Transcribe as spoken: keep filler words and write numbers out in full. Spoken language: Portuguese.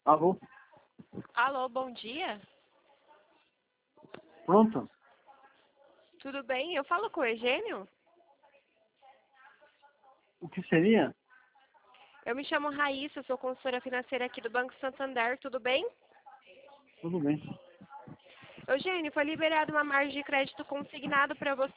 Alô? Alô, bom dia. Pronto? Tudo bem? Eu falo com o Eugênio? O que seria? Eu me chamo Raíssa, sou consultora financeira aqui do Banco Santander, tudo bem? Tudo bem. Eugênio, foi liberada uma margem de crédito consignado para você